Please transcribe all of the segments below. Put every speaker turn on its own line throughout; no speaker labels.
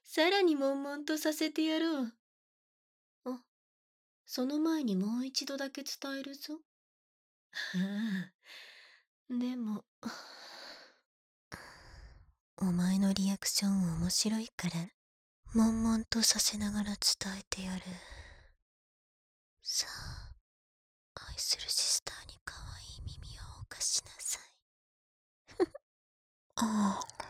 さらに悶々とさせてやろう。あ、その前にもう一度だけ伝えるぞ。はあ、でも、お前のリアクション面白いから、悶々とさせながら伝えてやる。さあ、愛するシスターに可愛い耳をお貸しなさい。ああ。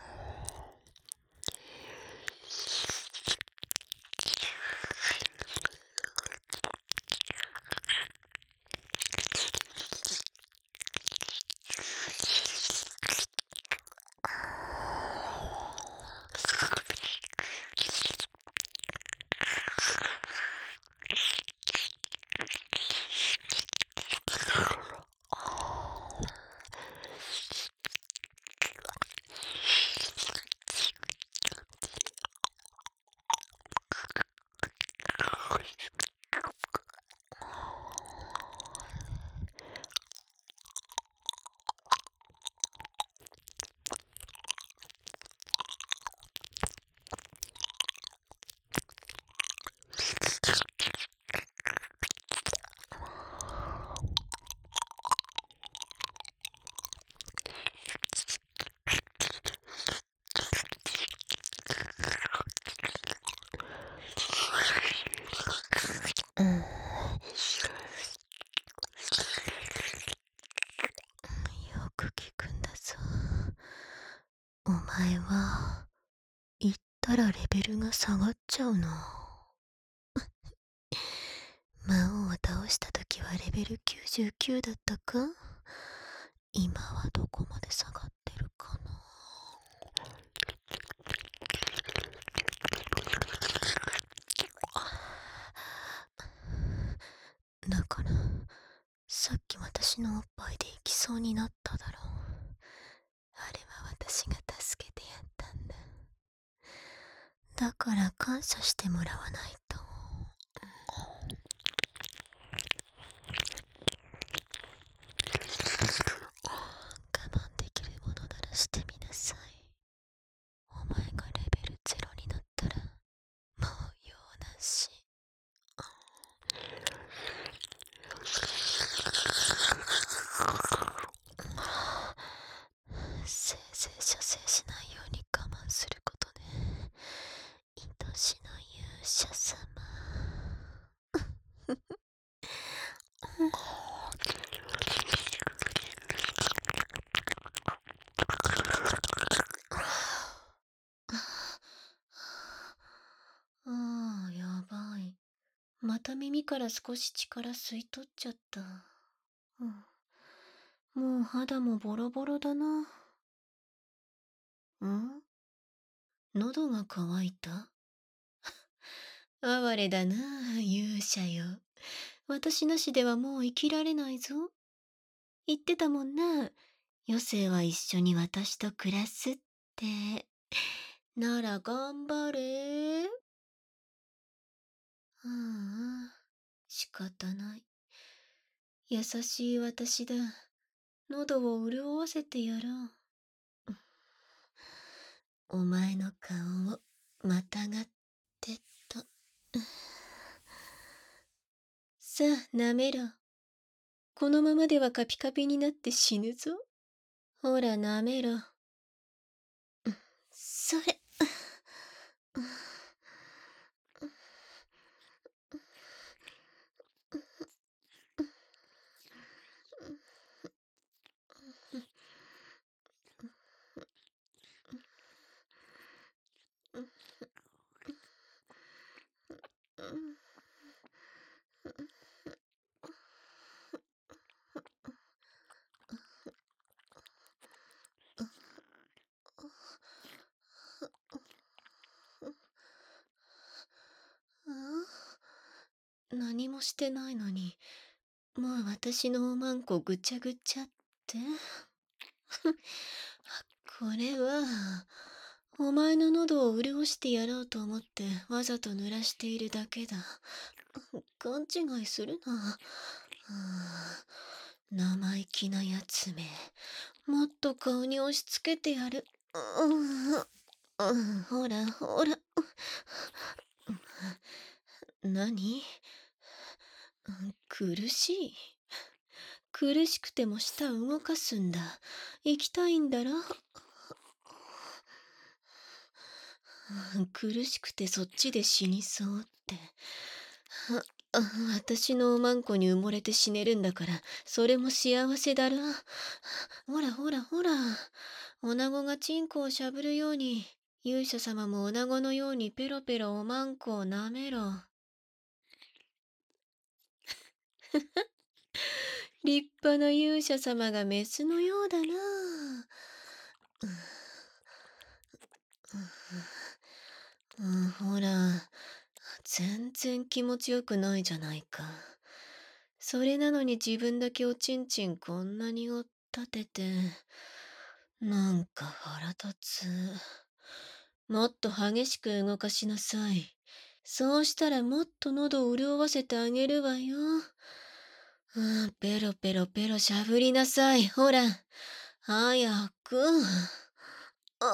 うん。よく聞くんだぞ。お前は、言ったらレベルが下がっちゃうな。魔王を倒した時はレベル99だったか？今はどこまで下がってるかな。だから、さっき私のおっぱいで行きそうになっただろう。あれは私が助けてやったんだ。だから感謝してもらわないと。我慢できるものならしてみなさい。お前がレベルゼロになったら、もう用なし。せいぜい射精しないように我慢することね。愛しの勇者様。ああ、やばい。また耳から少し力吸い取っちゃった。もう肌もボロボロだな。喉が渇いた？哀れだな、勇者よ。私なしではもう生きられないぞ。言ってたもんな。余生は一緒に私と暮らすって。なら頑張れ。仕方ない。優しい私だ。喉を潤わせてやろう。お前の顔をまたがってと。さあ、舐めろ。このままではカピカピになって死ぬぞ。ほら、舐めろ。それ。何もしてないのに、もう私のおまんこぐちゃぐちゃって。これは、お前の喉を潤してやろうと思ってわざと濡らしているだけだ。勘違いするな。生意気なやつめ。もっと顔に押し付けてやる。 ほらほら。何？苦しい？苦しくても舌動かすんだ。行きたいんだろ？苦しくてそっちで死にそうって。あ私のおまんこに埋もれて死ねるんだから、それも幸せだろ。ほらほらほら。女子がチンコをしゃぶるように、勇者様も女子のようにペロペロおまんこを舐めろ。立派な勇者様がメスのようだな。ほら、全然気持ちよくないじゃないか。それなのに自分だけおちんちんこんなに追っ立てて、なんか腹立つ。もっと激しく動かしなさい。そうしたらもっと喉を潤わせてあげるわよ。ペロペロペロしゃぶりなさい。ほら、早く。あ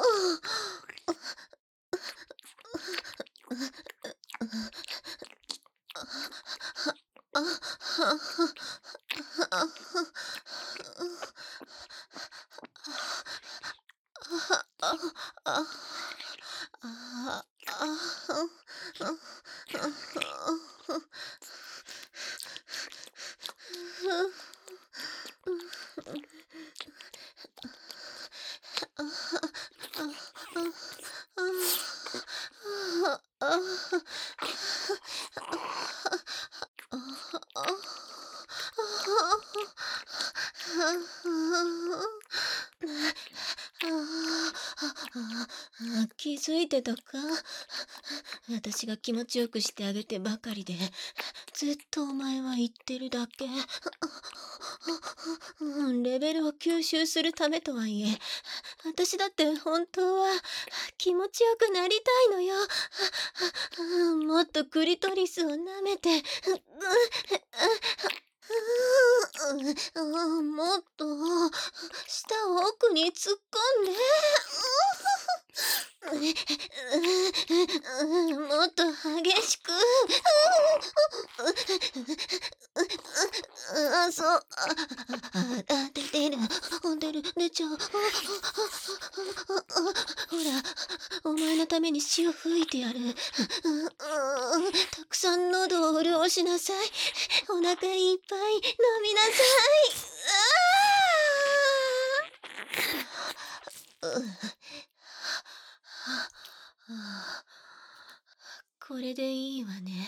気づいてたか？私が気持ちよくしてあげてばかりで、ずっとお前は言ってるだけ。レベルを吸収するためとはいえ、私だって本当は気持ちよくなりたいのよ。もっとクリトリスを舐めて、もっと舌を奥に突っ込んで。もっと激しく。そう。出ちゃう。ほら、お前のために血を吹いてやる。たくさん喉を潤しなさい。お腹いっぱい飲みなさい。これでいいわね。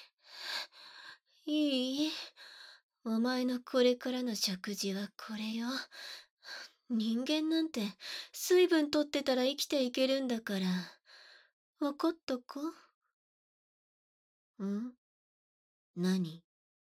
いい？お前のこれからの食事はこれよ。人間なんて水分取ってたら生きていけるんだから。わかったか？ん？何？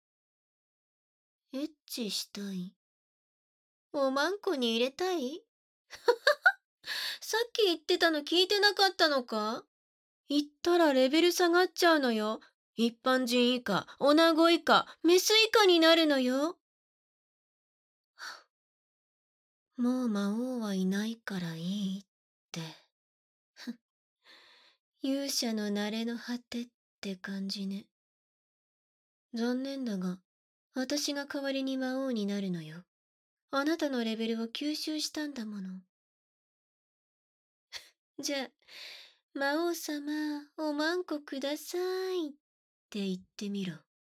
エッチしたい？おまんこに入れたい？さっき言ってたの聞いてなかったのか？言ったらレベル下がっちゃうのよ。一般人以下、女子以下、メス以下になるのよ。もう魔王はいないからいいって。勇者の慣れの果てって感じね。残念だが、私が代わりに魔王になるのよ。あなたのレベルを吸収したんだもの。じゃあ、魔王様、おまんこくださいって言ってみろ。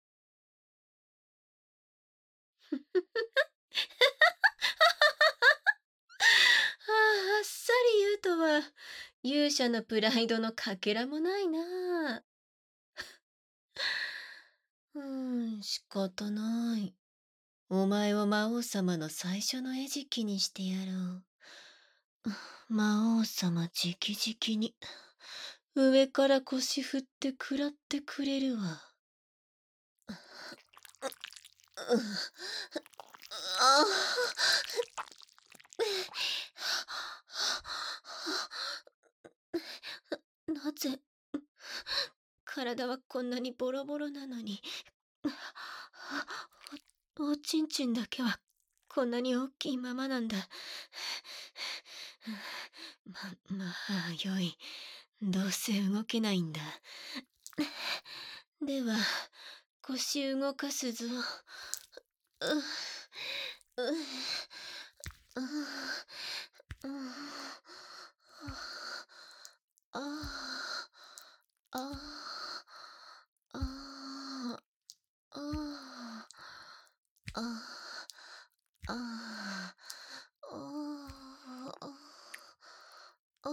あっさり言うとは、勇者のプライドのかけらもないな。仕方ない。お前を魔王様の最初の餌食にしてやろう。魔王様直々に、上から腰振って食らってくれるわ。あなぜ、体はこんなにボロボロなのに、おちんちんだけはこんなに大きいままなんだ。 よい。どうせ動けないんだ。では、腰動かすぞ。う、う、う、う、ああ、ああ、ああ、ああ、ああ、あ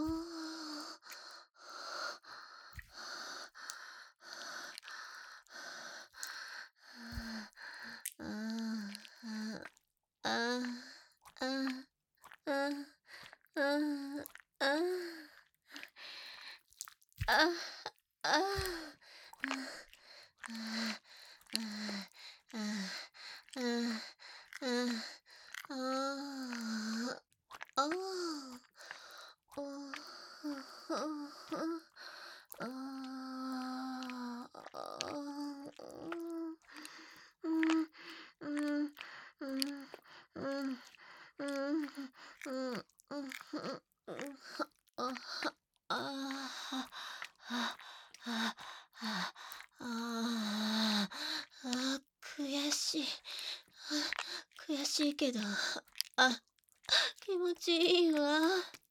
悔しい。悔しいけど、気持ちいいわ。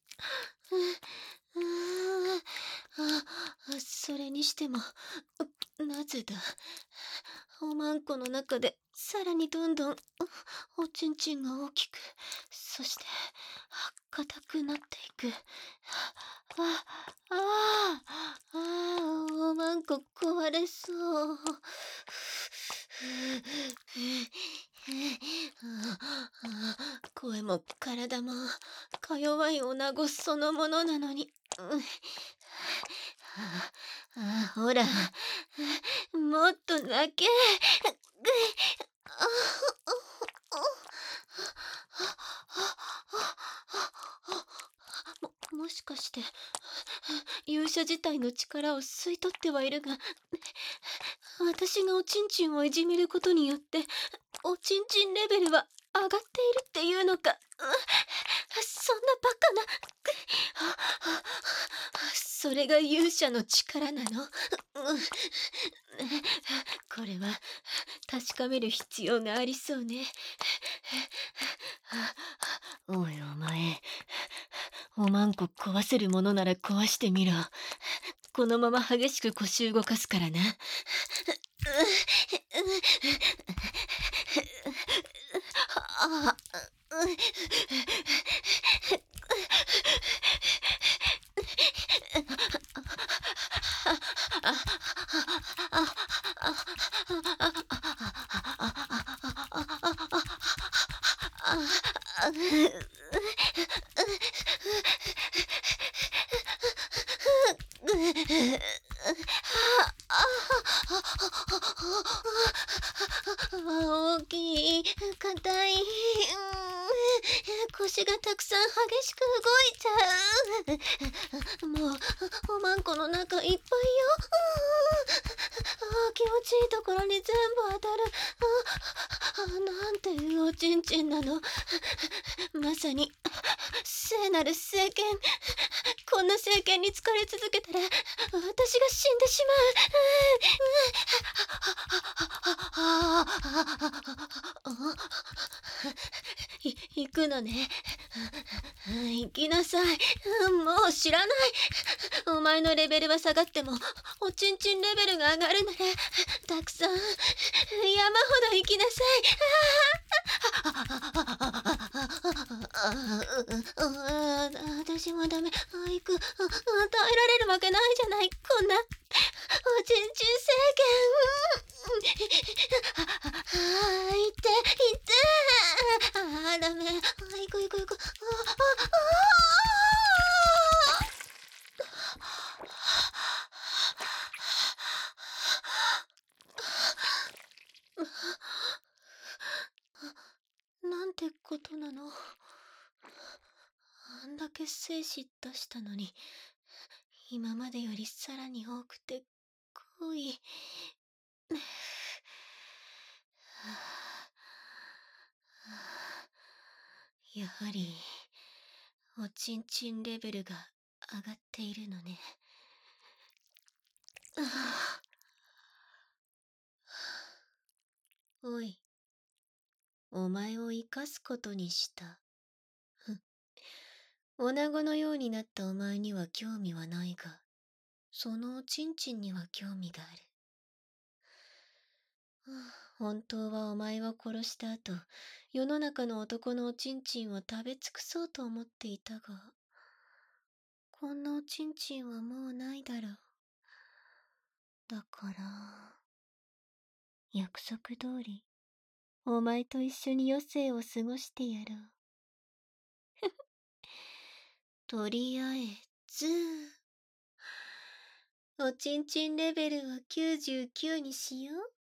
それにしても、なぜだ。おまんこの中で、さらにどんどん、おちんちんが大きく、そして、硬くなっていく。おまんこ壊れそう。声も体もか弱い女子そのものなのに。ほら、もっと泣け。もしかして、勇者自体の力を吸い取ってはいるが、私がおちんちんをいじめることによって、おちんちんレベルは上がっているっていうのか。そんなバカな。それが勇者の力なの。これは確かめる必要がありそうね。おいお前、おまんこ壊せるものなら壊してみろ。このまま激しく腰動かすからな。大きい、硬い、腰がたくさん激しく動いちゃう。もう、おまんこの中いっぱいよ。気持ちいいところに全部当たる。なんていうおちんちんなの。まさに、聖なる聖剣。こんな聖剣に疲れ続けたら、私が死んでしまう。行くのね。行きなさい。もう知らない。お前のレベルは下がっても、おちんちんレベルが上がるなら、たくさん、山ほど行きなさい。私もダメ。行く。耐えられるわけないじゃない。こんな、おちんちん行って、行って。ダメ。行く行く行く。なんてことなの。あんだけ精子出したのに、今までよりさらに多くて、濃い。やはり、 おちんちんレベルが上がっているのね。ああ、おい、お前を生かすことにした。ふん。女子のようになったお前には興味はないが、そのおちんちんには興味がある。はあ、本当はお前を殺した後、世の中の男のおちんちんを食べ尽くそうと思っていたが、こんなおちんちんはもうないだろう。だから、約束通り、お前と一緒に余生を過ごしてやろう。とりあえず、おちんちんレベルは99にしよう。